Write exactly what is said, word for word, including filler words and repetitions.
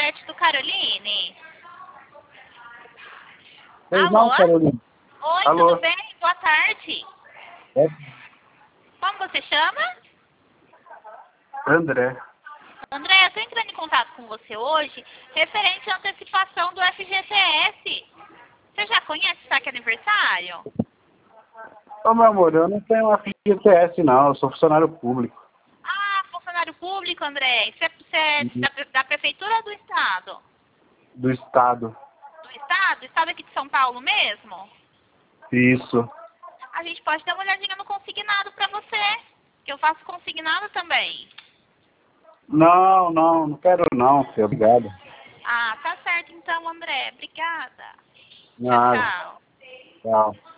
frete do Caroline? Pois Alô? não, Carolina. Oi, Alô? tudo bem? Boa tarde. É Como você chama? André. André, eu estou entrando em contato com você hoje referente à antecipação do F G T S. Você já conhece o saque aniversário? Ô, meu amor, eu não tenho F G T S, não. Eu sou funcionário público. Ah, funcionário público, André. Isso é, isso é Uhum. da, da prefeitura ou do estado? Do Estado. Do estado? Estado aqui de São Paulo mesmo? Isso. A gente pode dar uma olhadinha no consignado para você, que eu faço consignado também. Não, não, não quero não, filho. Obrigado. Ah, tá certo então, André. Obrigada. Tchau, Nada. tchau. Tchau.